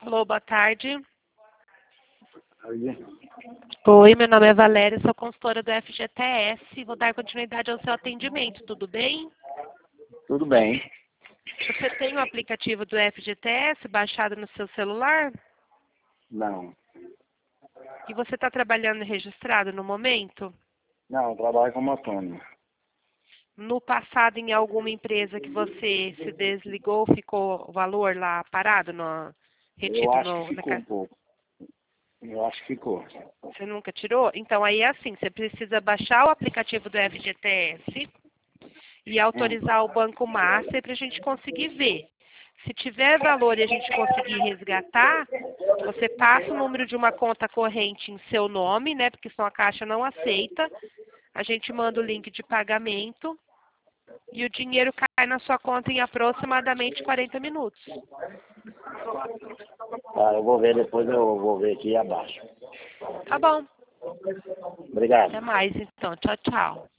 Alô, boa tarde. Aí, Oi, meu nome é Valéria, sou consultora do FGTS. Vou dar continuidade ao seu atendimento, tudo bem? tudo bem. Você tem o aplicativo do FGTS baixado no seu celular? Não. E você está trabalhando registrado no momento? Não, eu trabalho como autônomo. No passado, em alguma empresa que você se desligou, ficou o valor lá parado, Eu retido acho que na ficou um pouco. Eu acho que ficou. Você nunca tirou? Então aí é assim, você precisa baixar o aplicativo do FGTS e autorizar o Banco Master para a gente conseguir ver. Se tiver valor e a gente conseguir resgatar, você passa o número de uma conta corrente em seu nome, né? Porque senão a Caixa não aceita. A gente manda o link de pagamento e o dinheiro cai na sua conta em aproximadamente 40 minutos. Tá, eu vou ver depois, eu vou ver aqui abaixo. Tá bom. Obrigado. Até mais então. Tchau, tchau.